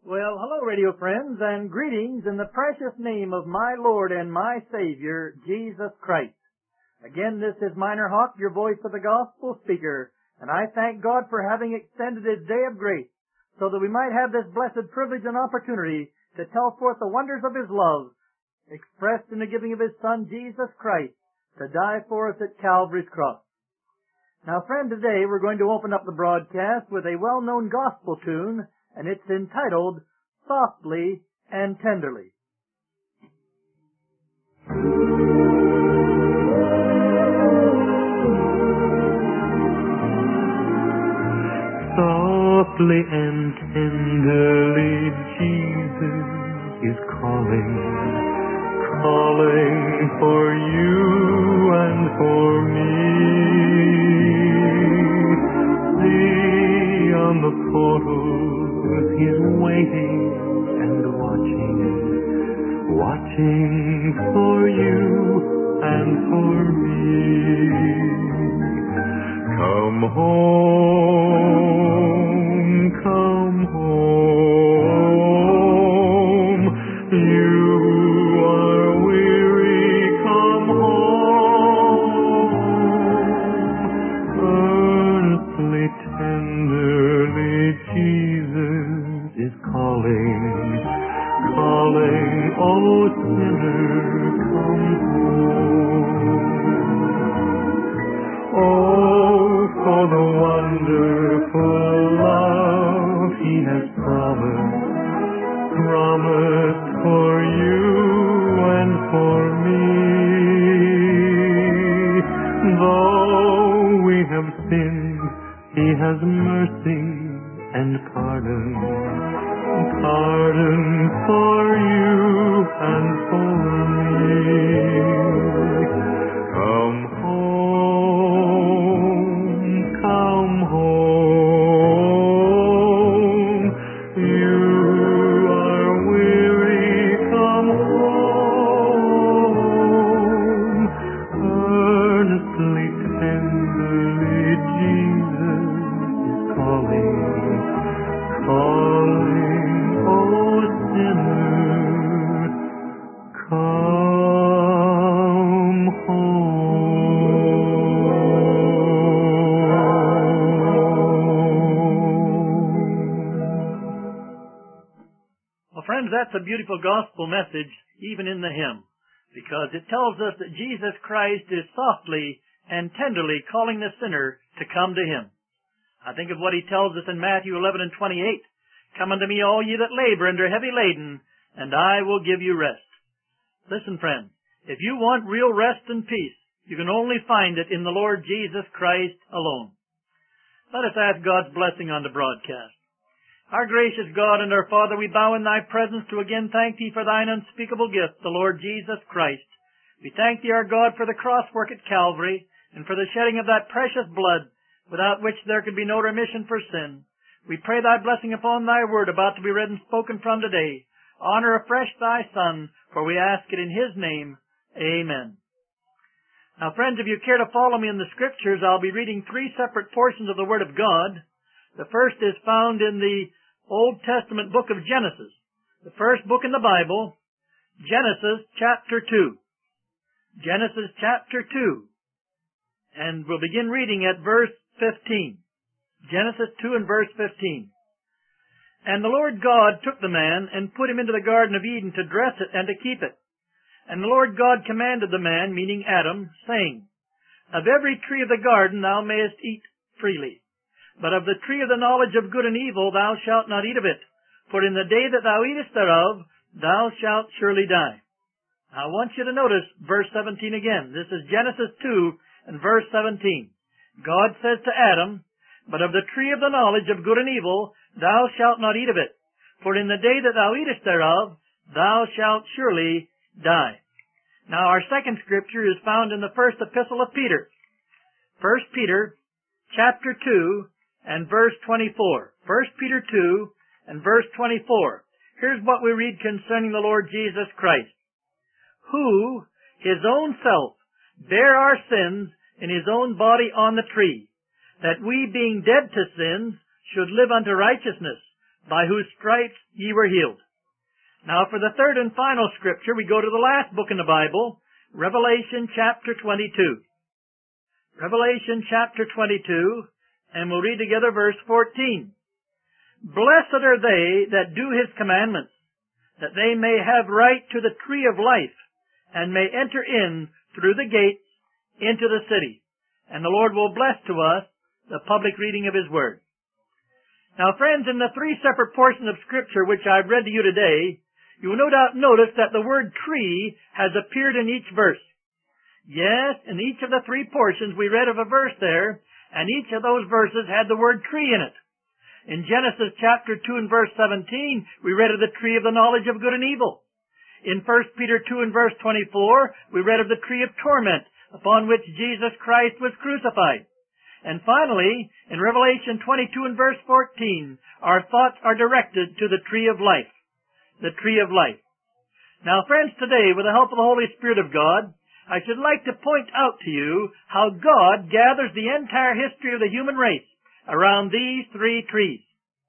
Well, hello, radio friends, and greetings in the precious name of my Lord and my Savior, Jesus Christ. Again, this is Minor Hawk, your voice of the gospel speaker, and I thank God for having extended His day of grace so that we might have this blessed privilege and opportunity to tell forth the wonders of His love expressed in the giving of His Son, Jesus Christ, to die for us at Calvary's cross. Now, friend, today we're going to open up the broadcast with a well-known gospel tune, and it's entitled, Softly and Tenderly. Softly and tenderly Jesus is calling, calling for you and for me. See on the portal He's waiting and watching, watching for you and for me. Come home, come home. You are weary, come home. Earnestly, tenderly, Jesus is calling, calling, oh sinner, come home. Oh, for the wonderful love He has promised, promised for you and for me. Though we have sinned, He has mercy and pardon, pardon for you and for me. Come home, come home. You are weary, come home. Earnestly, tenderly, Jesus is calling, calling, oh sinner, come home. Well, friends, that's a beautiful gospel message, even in the hymn, because it tells us that Jesus Christ is softly and tenderly calling the sinner to come to Him. I think of what He tells us in Matthew 11:28. Come unto me, all ye that labor and are heavy laden, and I will give you rest. Listen, friend, if you want real rest and peace, you can only find it in the Lord Jesus Christ alone. Let us ask God's blessing on the broadcast. Our gracious God and our Father, we bow in Thy presence to again thank Thee for Thine unspeakable gift, the Lord Jesus Christ. We thank Thee, our God, for the cross work at Calvary, and for the shedding of that precious blood, without which there could be no remission for sin. We pray Thy blessing upon Thy word about to be read and spoken from today. Honor afresh Thy Son, for we ask it in His name. Amen. Now, friends, if you care to follow me in the Scriptures, I'll be reading three separate portions of the Word of God. The first is found in the Old Testament book of Genesis, the first book in the Bible, Genesis chapter 2. Genesis chapter 2. And we'll begin reading at verse 15. Genesis 2 and verse 15. And the Lord God took the man and put him into the Garden of Eden to dress it and to keep it. And the Lord God commanded the man, meaning Adam, saying, Of every tree of the garden thou mayest eat freely, but of the tree of the knowledge of good and evil thou shalt not eat of it, for in the day that thou eatest thereof thou shalt surely die. Now, I want you to notice verse 17 again. This is Genesis 2 and verse 17. God says to Adam, But of the tree of the knowledge of good and evil thou shalt not eat of it, for in the day that thou eatest thereof thou shalt surely die. Now, our second scripture is found in the first epistle of Peter. 1 Peter chapter 2 and verse 24. 1 Peter 2 and verse 24. Here's what we read concerning the Lord Jesus Christ. Who, His own self, bare our sins in His own body on the tree, that we, being dead to sins, should live unto righteousness, by whose stripes ye were healed. Now for the third and final scripture, we go to the last book in the Bible, Revelation chapter 22. Revelation chapter 22, and we'll read together verse 14. Blessed are they that do his commandments, that they may have right to the tree of life, and may enter in through the gates into the city. And the Lord will bless to us the public reading of his word. Now, friends, in the three separate portions of Scripture which I've read to you today, you will no doubt notice that the word tree has appeared in each verse. Yes, in each of the three portions we read of a verse there, and each of those verses had the word tree in it. In Genesis chapter 2 and verse 17, we read of the tree of the knowledge of good and evil. In 1 Peter 2 and verse 24, we read of the tree of torment, upon which Jesus Christ was crucified. And finally, in Revelation 22 and verse 14, our thoughts are directed to the tree of life. The tree of life. Now, friends, today, with the help of the Holy Spirit of God, I should like to point out to you how God gathers the entire history of the human race around these three trees.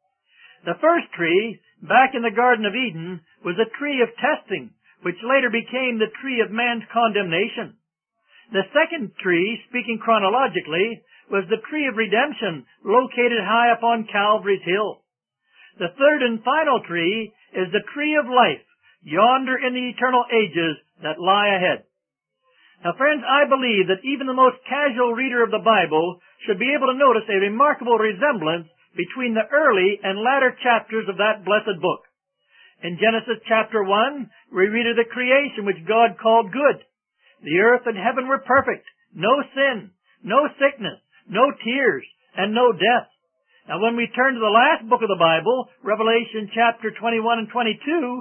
The first tree, back in the Garden of Eden, was a tree of testing, which later became the tree of man's condemnation. The second tree, speaking chronologically, was the tree of redemption, located high upon Calvary's hill. The third and final tree is the tree of life, yonder in the eternal ages that lie ahead. Now, friends, I believe that even the most casual reader of the Bible should be able to notice a remarkable resemblance between the early and latter chapters of that blessed book. In Genesis chapter 1, we read of the creation which God called good. The earth and heaven were perfect, no sin, no sickness, no tears, and no death. Now, when we turn to the last book of the Bible, Revelation chapter 21 and 22,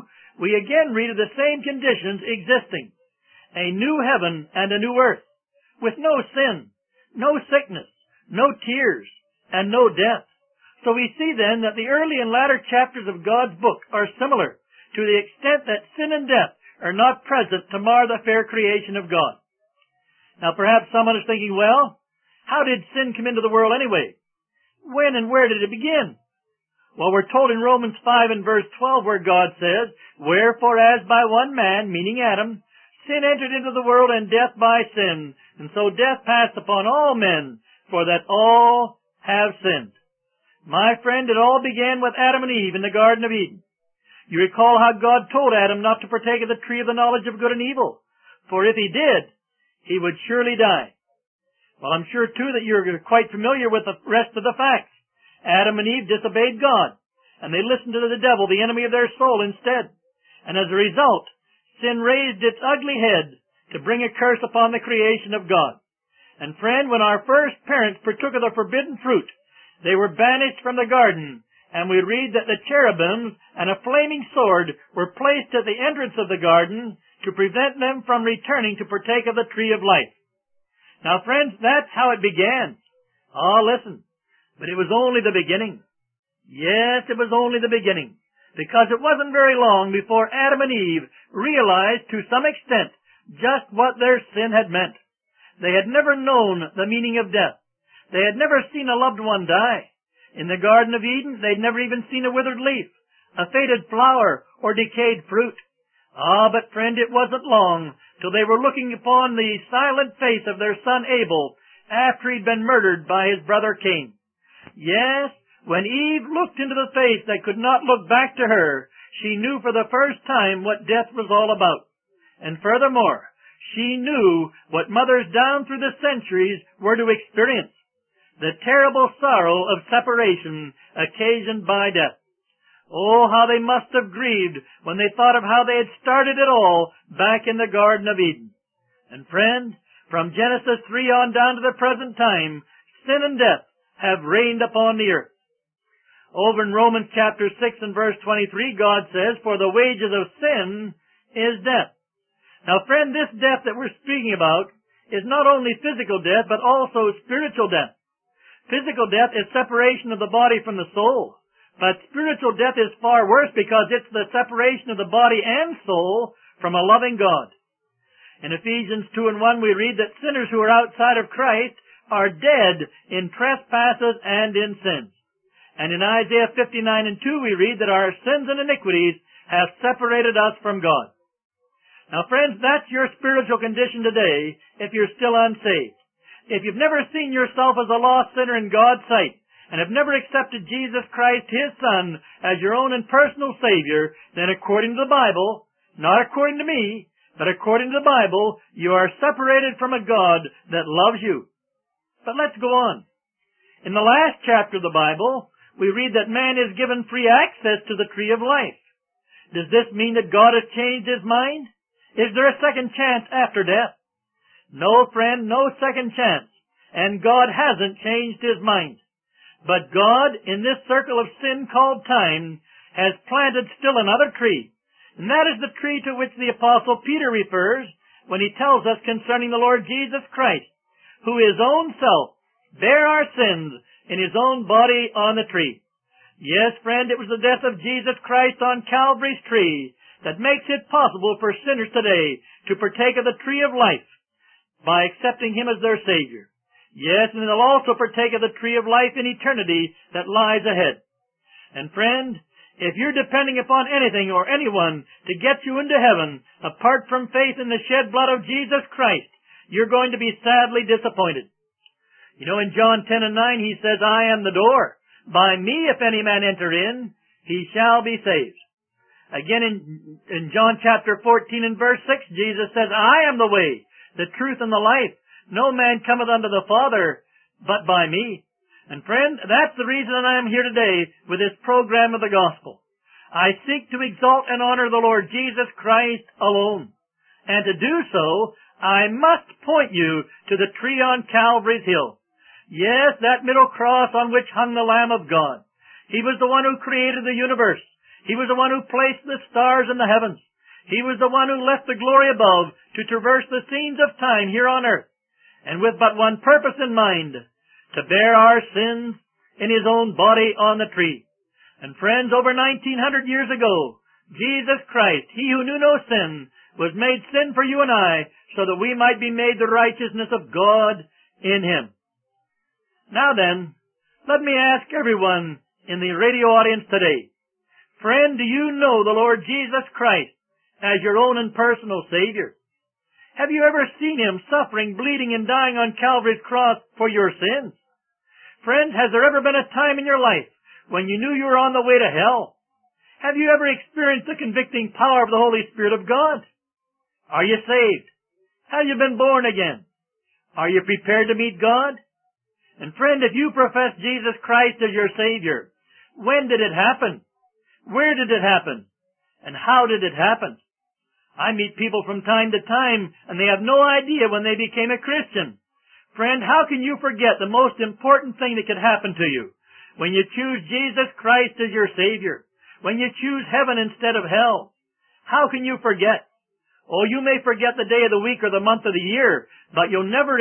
we again read of the same conditions existing. A new heaven and a new earth, with no sin, no sickness, no tears, and no death. So we see then that the early and latter chapters of God's book are similar, to the extent that sin and death are not present to mar the fair creation of God. Now perhaps someone is thinking, well, how did sin come into the world anyway? When and where did it begin? Well, we're told in Romans 5 and verse 12 where God says, Wherefore as by one man, meaning Adam, sin entered into the world, and death by sin, and so death passed upon all men, for that all have sinned. My friend, it all began with Adam and Eve in the Garden of Eden. You recall how God told Adam not to partake of the tree of the knowledge of good and evil, for if he did, he would surely die. Well, I'm sure, too, that you're quite familiar with the rest of the facts. Adam and Eve disobeyed God, and they listened to the devil, the enemy of their soul, instead. And as a result, sin raised its ugly head to bring a curse upon the creation of God. And friend, when our first parents partook of the forbidden fruit, they were banished from the garden, and we read that the cherubims and a flaming sword were placed at the entrance of the garden to prevent them from returning to partake of the tree of life. Now, friends, that's how it began. Ah, listen, but it was only the beginning. Yes, it was only the beginning, because it wasn't very long before Adam and Eve realized to some extent just what their sin had meant. They had never known the meaning of death. They had never seen a loved one die. In the Garden of Eden, they'd never even seen a withered leaf, a faded flower, or decayed fruit. Ah, but friend, it wasn't long till they were looking upon the silent face of their son Abel after he'd been murdered by his brother Cain. Yes, when Eve looked into the face that could not look back to her, she knew for the first time what death was all about. And furthermore, she knew what mothers down through the centuries were to experience, the terrible sorrow of separation occasioned by death. Oh, how they must have grieved when they thought of how they had started it all back in the Garden of Eden. And friend, from Genesis 3 on down to the present time, sin and death have reigned upon the earth. Over in Romans chapter 6 and verse 23, God says, For the wages of sin is death. Now, friend, this death that we're speaking about is not only physical death, but also spiritual death. Physical death is separation of the body from the soul. But spiritual death is far worse because it's the separation of the body and soul from a loving God. In Ephesians 2 and 1, we read that sinners who are outside of Christ are dead in trespasses and in sins. And in Isaiah 59:2 we read that our sins and iniquities have separated us from God. Now friends, that's your spiritual condition today if you're still unsaved. If you've never seen yourself as a lost sinner in God's sight, and have never accepted Jesus Christ, His Son, as your own and personal Savior, then according to the Bible, not according to me, but according to the Bible, you are separated from a God that loves you. But let's go on. In the last chapter of the Bible, we read that man is given free access to the tree of life. Does this mean that God has changed His mind? Is there a second chance after death? No, friend, no second chance. And God hasn't changed His mind. But God, in this circle of sin called time, has planted still another tree. And that is the tree to which the Apostle Peter refers when he tells us concerning the Lord Jesus Christ, who His own self bare our sins in His own body on the tree. Yes, friend, it was the death of Jesus Christ on Calvary's tree that makes it possible for sinners today to partake of the tree of life by accepting Him as their Savior. Yes, and they'll also partake of the tree of life in eternity that lies ahead. And friend, if you're depending upon anything or anyone to get you into heaven apart from faith in the shed blood of Jesus Christ, you're going to be sadly disappointed. You know, in John 10:9, He says, I am the door. By me, if any man enter in, he shall be saved. Again, in John chapter 14 and verse 6, Jesus says, I am the way, the truth, and the life. No man cometh unto the Father but by me. And friend, that's the reason I am here today with this program of the gospel. I seek to exalt and honor the Lord Jesus Christ alone. And to do so, I must point you to the tree on Calvary's hill. Yes, that middle cross on which hung the Lamb of God. He was the one who created the universe. He was the one who placed the stars in the heavens. He was the one who left the glory above to traverse the scenes of time here on earth, and with but one purpose in mind, to bear our sins in His own body on the tree. And friends, over 1900 years ago, Jesus Christ, He who knew no sin, was made sin for you and I, so that we might be made the righteousness of God in Him. Now then, let me ask everyone in the radio audience today, friend, do you know the Lord Jesus Christ as your own and personal Savior? Have you ever seen Him suffering, bleeding, and dying on Calvary's cross for your sins? Friend, has there ever been a time in your life when you knew you were on the way to hell? Have you ever experienced the convicting power of the Holy Spirit of God? Are you saved? Have you been born again? Are you prepared to meet God? And friend, if you profess Jesus Christ as your Savior, when did it happen? Where did it happen? And how did it happen? I meet people from time to time, and they have no idea when they became a Christian. Friend, how can you forget the most important thing that could happen to you? When you choose Jesus Christ as your Savior. When you choose heaven instead of hell. How can you forget? Oh, you may forget the day of the week or the month of the year, but you'll never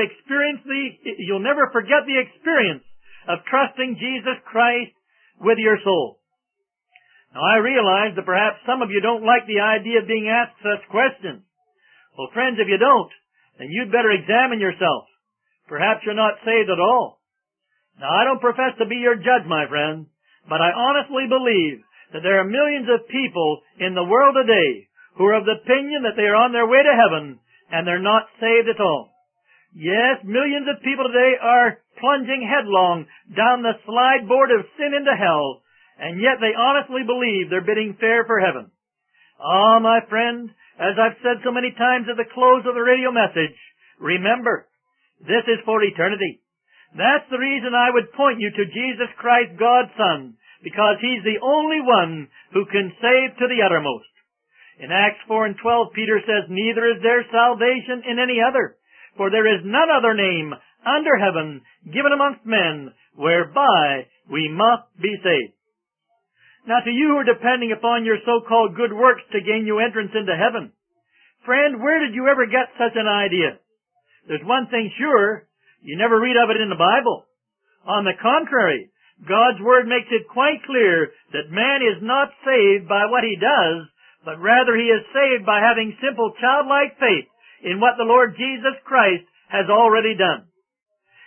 forget the experience of trusting Jesus Christ with your soul. Now, I realize that perhaps some of you don't like the idea of being asked such questions. Well, friends, if you don't, then you'd better examine yourself. Perhaps you're not saved at all. Now, I don't profess to be your judge, my friend, but I honestly believe that there are millions of people in the world today who are of the opinion that they are on their way to heaven and they're not saved at all. Yes, millions of people today are plunging headlong down the slide board of sin into hell, and yet they honestly believe they're bidding fair for heaven. Ah, my friend, as I've said so many times at the close of the radio message, remember, this is for eternity. That's the reason I would point you to Jesus Christ, God's Son, because He's the only one who can save to the uttermost. In Acts 4:12, Peter says, neither is there salvation in any other, for there is none other name under heaven given amongst men whereby we must be saved. Now, to you who are depending upon your so-called good works to gain you entrance into heaven, friend, where did you ever get such an idea? There's one thing sure, you never read of it in the Bible. On the contrary, God's Word makes it quite clear that man is not saved by what he does, but rather he is saved by having simple childlike faith in what the Lord Jesus Christ has already done.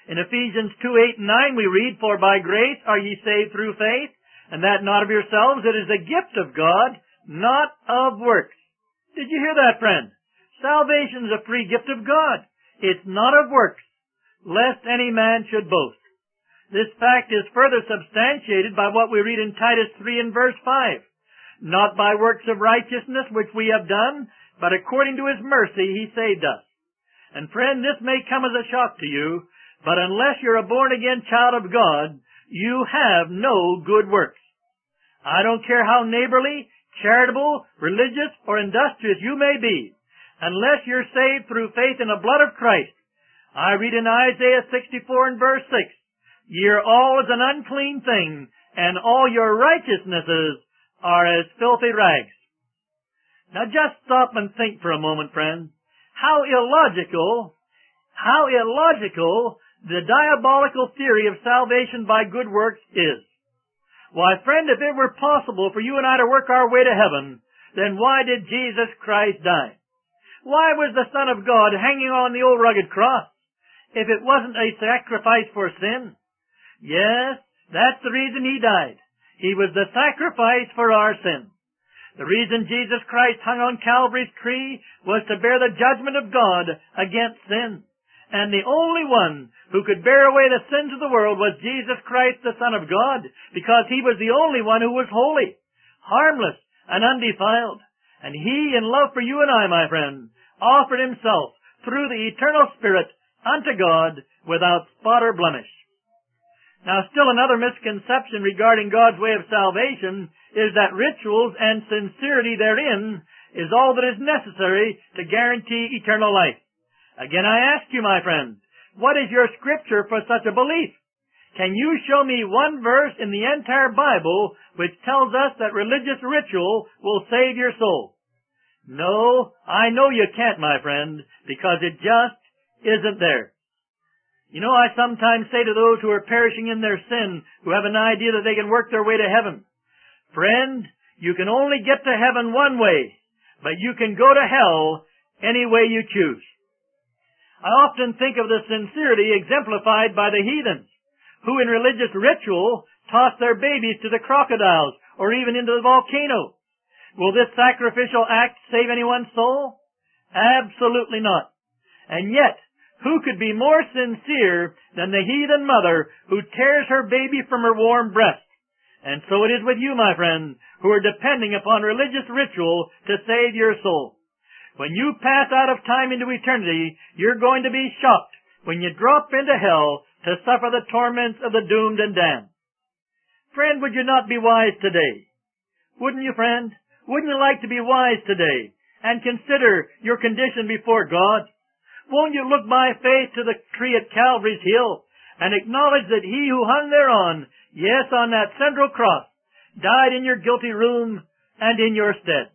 In Ephesians 2:8 and 9 we read, "For by grace are ye saved through faith, and that not of yourselves, it is a gift of God, not of works." Did you hear that, friend? Salvation is a free gift of God. It's not of works, lest any man should boast. This fact is further substantiated by what we read in Titus 3 and verse 5. "Not by works of righteousness which we have done, but according to His mercy He saved us." And friend, this may come as a shock to you, but unless you're a born-again child of God, you have no good works. I don't care how neighborly, charitable, religious, or industrious you may be, unless you're saved through faith in the blood of Christ. I read in Isaiah 64 and verse 6, "Ye are all as an unclean thing, and all your righteousnesses are as filthy rags." Now just stop and think for a moment, friend. How illogical the diabolical theory of salvation by good works is. Why, friend, if it were possible for you and I to work our way to heaven, then why did Jesus Christ die? Why was the Son of God hanging on the old rugged cross if it wasn't a sacrifice for sin? Yes, that's the reason He died. He was the sacrifice for our sin. The reason Jesus Christ hung on Calvary's tree was to bear the judgment of God against sin. And the only one who could bear away the sins of the world was Jesus Christ, the Son of God, because He was the only one who was holy, harmless, and undefiled. And He, in love for you and I, my friend, offered Himself through the eternal Spirit unto God without spot or blemish. Now, still another misconception regarding God's way of salvation is that rituals and sincerity therein is all that is necessary to guarantee eternal life. Again, I ask you, my friend, what is your scripture for such a belief? Can you show me one verse in the entire Bible which tells us that religious ritual will save your soul? No, I know you can't, my friend, because it just isn't there. You know, I sometimes say to those who are perishing in their sin, who have an idea that they can work their way to heaven, "Friend, you can only get to heaven one way, but you can go to hell any way you choose." I often think of the sincerity exemplified by the heathens, who in religious ritual toss their babies to the crocodiles or even into the volcano. Will this sacrificial act save anyone's soul? Absolutely not. And yet, who could be more sincere than the heathen mother who tears her baby from her warm breast? And so it is with you, my friend, who are depending upon religious ritual to save your soul. When you pass out of time into eternity, you're going to be shocked when you drop into hell to suffer the torments of the doomed and damned. Friend, would you not be wise today? Wouldn't you, friend? Wouldn't you like to be wise today and consider your condition before God? Won't you look by faith to the tree at Calvary's hill and acknowledge that He who hung thereon, yes, on that central cross, died in your guilty room and in your stead?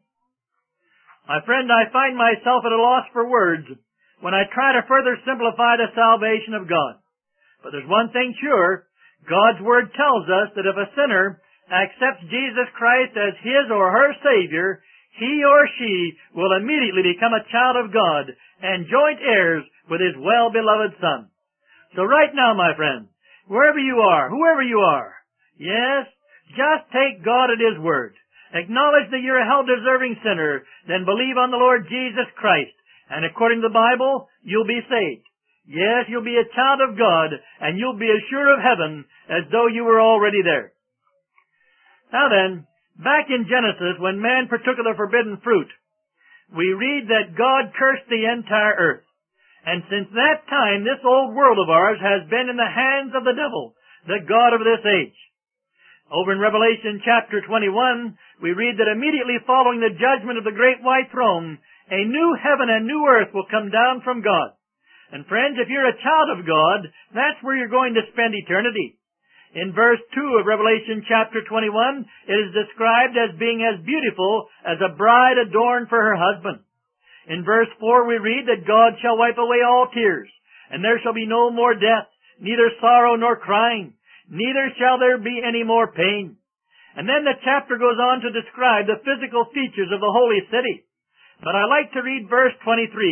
My friend, I find myself at a loss for words when I try to further simplify the salvation of God. But there's one thing sure. God's Word tells us that if a sinner accepts Jesus Christ as his or her Savior, he or she will immediately become a child of God and joint heirs with His well-beloved Son. So right now, my friend, wherever you are, whoever you are, yes, just take God at His word. Acknowledge that you're a hell-deserving sinner, then believe on the Lord Jesus Christ, and according to the Bible, you'll be saved. Yes, you'll be a child of God, and you'll be as sure of heaven as though you were already there. Now then, back in Genesis, when man partook of the forbidden fruit, we read that God cursed the entire earth. And since that time, this old world of ours has been in the hands of the devil, the god of this age. Over in Revelation chapter 21, we read that immediately following the judgment of the great white throne, a new heaven and new earth will come down from God. And friends, if you're a child of God, that's where you're going to spend eternity. In verse 2 of Revelation chapter 21, it is described as being as beautiful as a bride adorned for her husband. In verse 4 we read that God shall wipe away all tears, and there shall be no more death, neither sorrow nor crying, neither shall there be any more pain. And then the chapter goes on to describe the physical features of the holy city. But I like to read verse 23,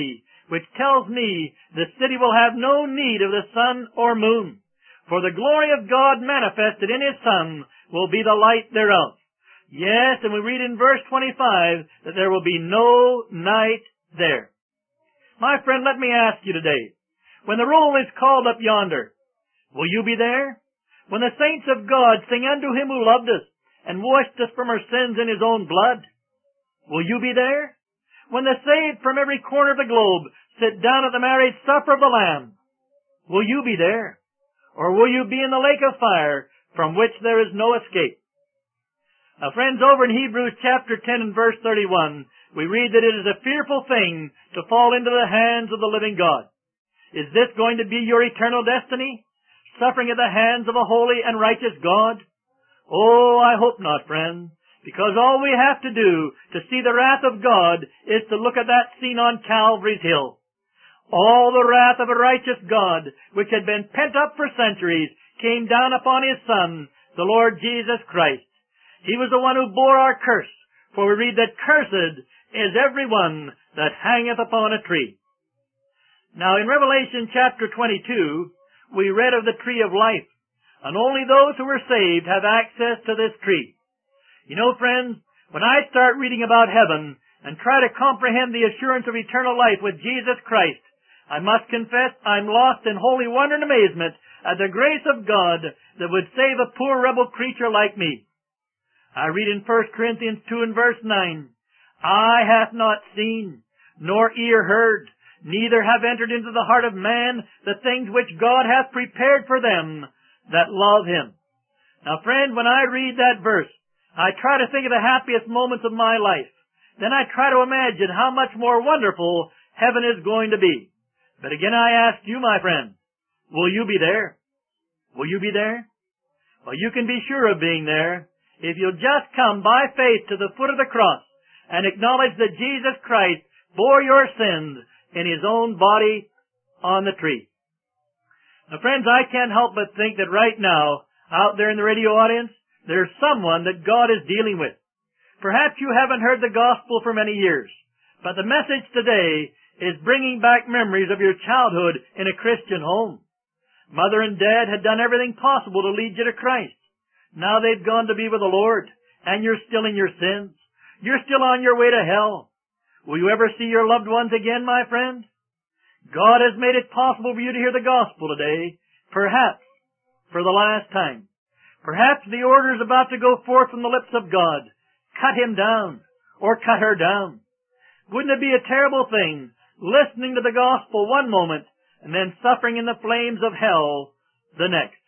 which tells me the city will have no need of the sun or moon, for the glory of God manifested in His Son will be the light thereof. Yes, and we read in verse 25 that there will be no night there. My friend, let me ask you today, when the roll is called up yonder, will you be there? When the saints of God sing unto Him who loved us and washed us from our sins in His own blood, will you be there? When the saved from every corner of the globe sit down at the marriage supper of the Lamb, will you be there? Or will you be in the lake of fire from which there is no escape? Now, friends, over in Hebrews chapter 10 and verse 31, we read that it is a fearful thing to fall into the hands of the living God. Is this going to be your eternal destiny? Suffering at the hands of a holy and righteous God? Oh, I hope not, friend, because all we have to do to see the wrath of God is to look at that scene on Calvary's hill. All the wrath of a righteous God, which had been pent up for centuries, came down upon His Son, the Lord Jesus Christ. He was the one who bore our curse, for we read that cursed is every one that hangeth upon a tree. Now in Revelation chapter 22, we read of the tree of life, and only those who were saved have access to this tree. You know, friends, when I start reading about heaven and try to comprehend the assurance of eternal life with Jesus Christ, I must confess I'm lost in holy wonder and amazement at the grace of God that would save a poor rebel creature like me. I read in 1 Corinthians 2 and verse 9, Eye hath not seen, nor ear heard, neither have entered into the heart of man the things which God hath prepared for them that love Him. Now, friend, when I read that verse, I try to think of the happiest moments of my life. Then I try to imagine how much more wonderful heaven is going to be. But again I ask you, my friend, will you be there? Will you be there? Well, you can be sure of being there if you'll just come by faith to the foot of the cross and acknowledge that Jesus Christ bore your sins in His own body on the tree. Now, friends, I can't help but think that right now, out there in the radio audience, there's someone that God is dealing with. Perhaps you haven't heard the gospel for many years, but the message today is bringing back memories of your childhood in a Christian home. Mother and Dad had done everything possible to lead you to Christ. Now they've gone to be with the Lord, and you're still in your sins. You're still on your way to hell. Will you ever see your loved ones again, my friend? God has made it possible for you to hear the gospel today, perhaps for the last time. Perhaps the order is about to go forth from the lips of God. Cut him down, or cut her down. Wouldn't it be a terrible thing, listening to the gospel one moment, and then suffering in the flames of hell the next?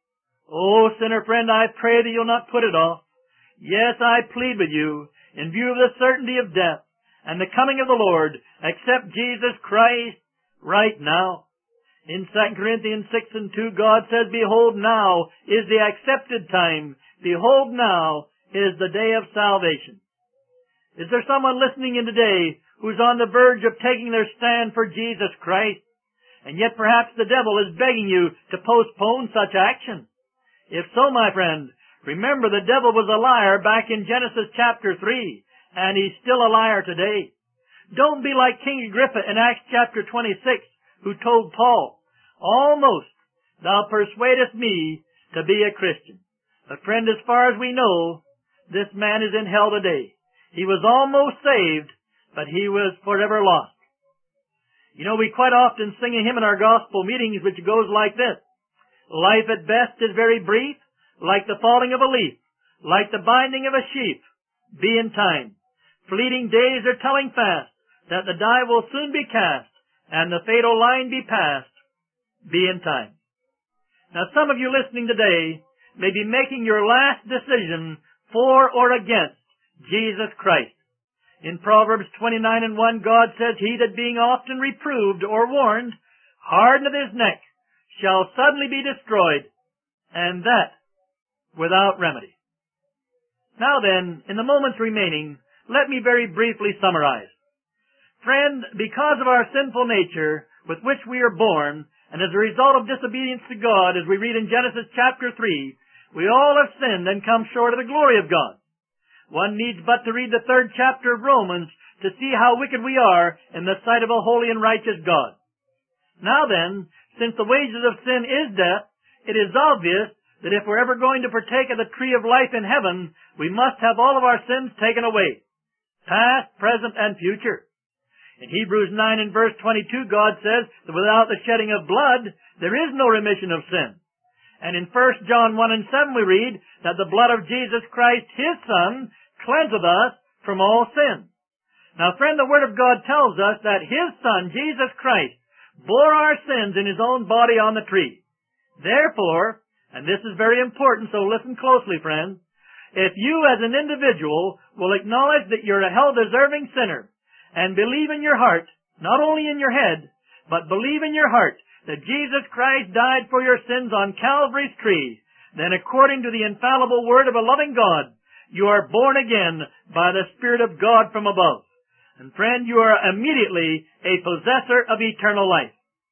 Oh, sinner friend, I pray that you'll not put it off. Yes, I plead with you, in view of the certainty of death and the coming of the Lord, accept Jesus Christ right now. In 2 Corinthians 6 and 2, God says, Behold, now is the accepted time. Behold, now is the day of salvation. Is there someone listening in today who's on the verge of taking their stand for Jesus Christ? And yet perhaps the devil is begging you to postpone such action. If so, my friend, remember the devil was a liar back in Genesis chapter 3, and he's still a liar today. Don't be like King Agrippa in Acts chapter 26, who told Paul, Almost thou persuadest me to be a Christian. But friend, as far as we know, this man is in hell today. He was almost saved, but he was forever lost. You know, we quite often sing a hymn in our gospel meetings which goes like this. Life at best is very brief, like the falling of a leaf, like the binding of a sheep. Be in time. Fleeting days are telling fast that the die will soon be cast and the fatal line be passed. Be in time. Now, some of you listening today may be making your last decision for or against Jesus Christ. In Proverbs 29 and 1, God says, He that being often reproved or warned hardeneth his neck shall suddenly be destroyed, and that without remedy. Now then, in the moments remaining, let me very briefly summarize. Friend, because of our sinful nature with which we are born, and as a result of disobedience to God, as we read in Genesis chapter 3, we all have sinned and come short of the glory of God. One needs but to read the 3rd chapter of Romans to see how wicked we are in the sight of a holy and righteous God. Now then, since the wages of sin is death, it is obvious that if we're ever going to partake of the tree of life in heaven, we must have all of our sins taken away, past, present, and future. In Hebrews 9 and verse 22, God says that without the shedding of blood, there is no remission of sin. And in 1 John 1 and 7 we read that the blood of Jesus Christ, His Son, cleanseth us from all sin. Now, friend, the Word of God tells us that His Son, Jesus Christ, bore our sins in His own body on the tree. Therefore, and this is very important, so listen closely, friends, if you as an individual will acknowledge that you're a hell-deserving sinner and believe in your heart, not only in your head, but believe in your heart that Jesus Christ died for your sins on Calvary's tree, then according to the infallible word of a loving God, you are born again by the Spirit of God from above. And friend, you are immediately a possessor of eternal life.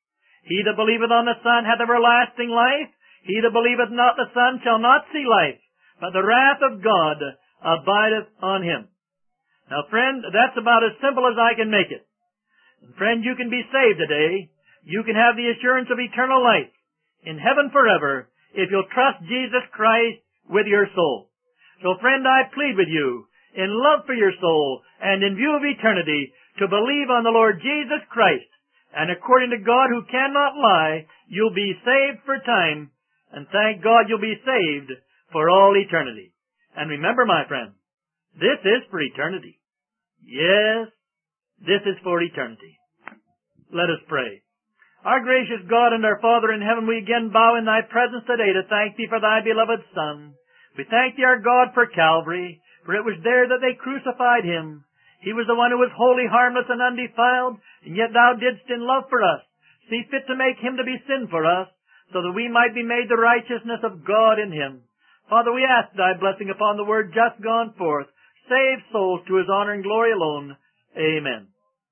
He that believeth on the Son hath everlasting life. He that believeth not the Son shall not see life, but the wrath of God abideth on him. Now, friend, that's about as simple as I can make it. And friend, you can be saved today. You can have the assurance of eternal life in heaven forever if you'll trust Jesus Christ with your soul. So, friend, I plead with you, in love for your soul and in view of eternity, to believe on the Lord Jesus Christ. And according to God who cannot lie, you'll be saved for time, and thank God you'll be saved for all eternity. And remember, my friend, this is for eternity. Yes, this is for eternity. Let us pray. Our gracious God and our Father in heaven, we again bow in Thy presence today to thank Thee for Thy beloved Son. We thank Thee, our God, for Calvary, for it was there that they crucified Him. He was the one who was wholly harmless and undefiled, and yet Thou didst in love for us see fit to make Him to be sin for us, so that we might be made the righteousness of God in Him. Father, we ask Thy blessing upon the word just gone forth. Save souls to His honor and glory alone. Amen.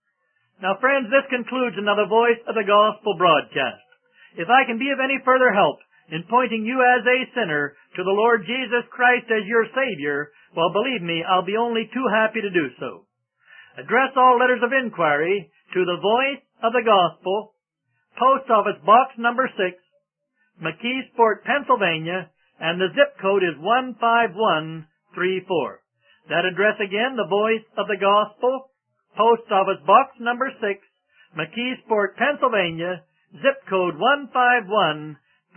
Now, friends, this concludes another Voice of the Gospel broadcast. If I can be of any further help in pointing you as a sinner to the Lord Jesus Christ as your Savior, well, believe me, I'll be only too happy to do so. Address all letters of inquiry to the Voice of the Gospel, Post Office Box number 6, McKeesport, Pennsylvania, and the zip code is 15134. That address again, the Voice of the Gospel, Post Office Box number 6, McKeesport, Pennsylvania, zip code 15134.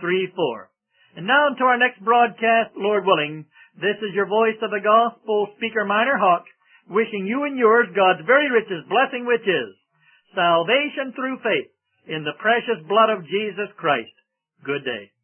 And now until our next broadcast, Lord willing, this is your Voice of the Gospel speaker, Minor Hawk, wishing you and yours God's very richest blessing, which is salvation through faith in the precious blood of Jesus Christ. Good day.